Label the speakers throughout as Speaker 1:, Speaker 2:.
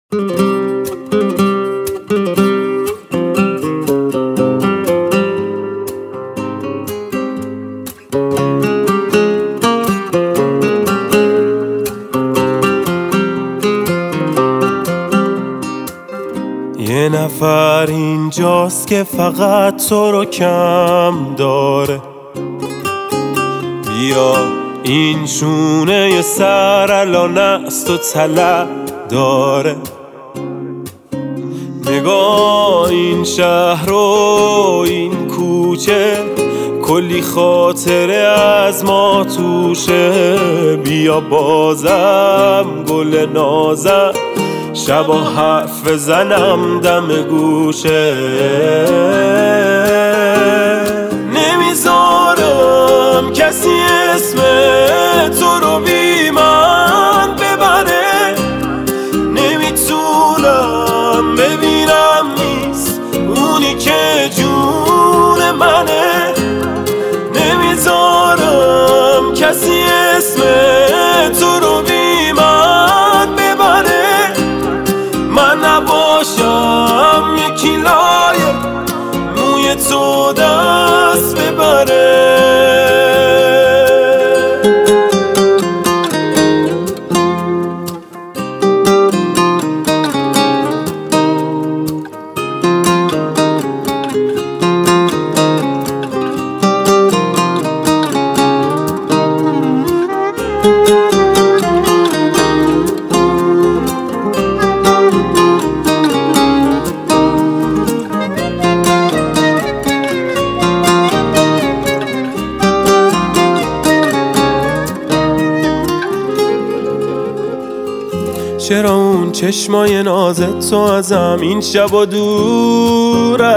Speaker 1: یه نفر اینجاست که فقط تو رو کم داره، بیا این شونه سر الان از تو طلب داره. نگاه این شهر و این کوچه، کلی خاطره از ما توشه. بیا بازم گل نازم، شبا حرف بزنم دم گوشه. نمیذارم کسی اسم تو رو بی من ببره، نمیتونم ببینم نیست اونی که جون منه. نمیذارم کسی اسم تو رو بی من ببره، من نباشم یکی لایه موی تو دست ببره. چرا اون چشمای نازت تو ازم این شبا دوره؟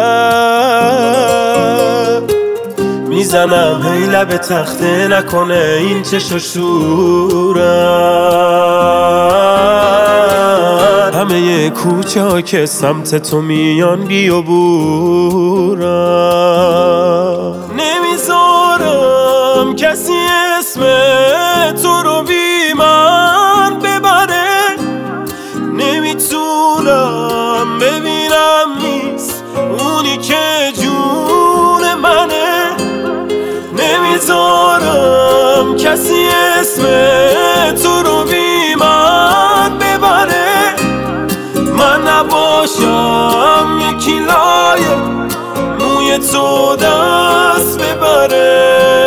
Speaker 1: میزنم هی لب تخته نکنه این چشم شورم. همه کوچه ها که سمت تو میان بیا بورم. نمیذارم کسی اسم تو رو بی من ببره، نمیتونم ببینم نیست اونی که جون منه. نمیذارم کسی اسم تو رو بی من ببره، من نباشم یکی لایه موی تو دست ببره.